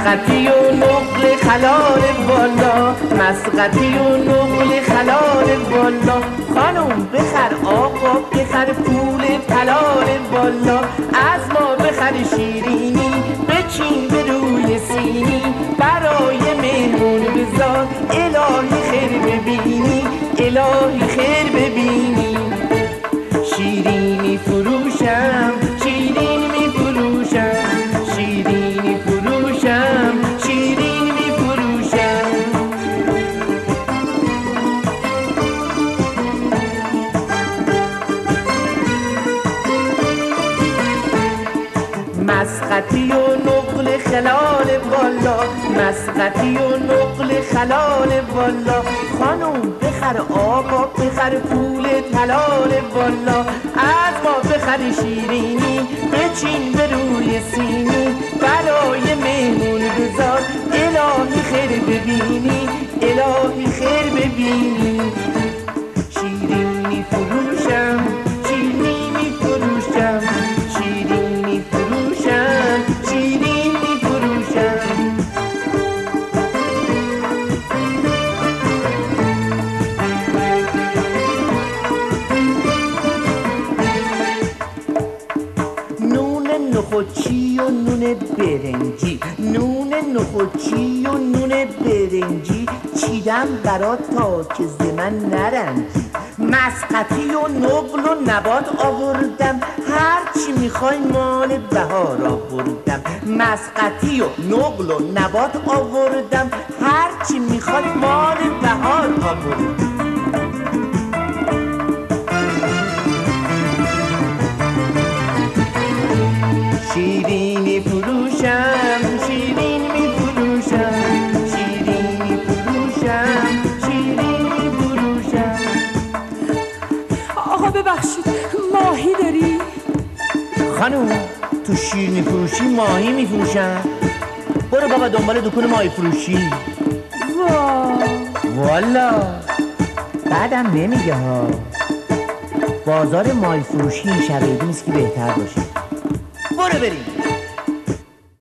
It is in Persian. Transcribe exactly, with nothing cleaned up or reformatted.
مسقطی و نقل خلال بالا، مسقطی و نقل خلال بالا. خانم بخر آقا بخر پول طلال بالا، از ما بخر شیرینی بچین به روی سینی، برای مهمون بذار الهی خیر ببینی، الهی خیر ببینی. شیرینی فروشم شیرین می فروشم، شیرینی فروشم شیرین می فروشم. مسقطی و نقل خلال بالا، مسقطی و نقل خلال بالا. خانم بخر آقا بخر پول طلال بالا، از ما بخر شیرینی بچین به روی سینی، برای مهمون بذار الهی خیر ببینی، الهی خیر ببینی. شیرینی فروشم شیرینی فروشم، شیرینی فروشم شیرینی فروشم. نون نخودچی و نون برنجی، نون نخودچی و نون برنجی، چیدم برات تا که ز من نرنجی. مسقطی و نقل و نبات آوردم، هرچی میخوای مال بهار آوردم. مسقطی و نقل و نبات آوردم، هرچی میخوای مال بهار آوردم. شیرینی فروشم شیرین می فروشم، شیرینی فروشم شیرین می فروشم. آقا ببخشید ماهی داری؟ خانوم تو شیرینی فروشی ماهی می فروشم؟ برو بابا دنبال دکون ماهی فروشی. وا والا بعدم نمیگه ها. بازار ماهی فروشی این شب عیدی نیست که بهتر باشه. برو بریم.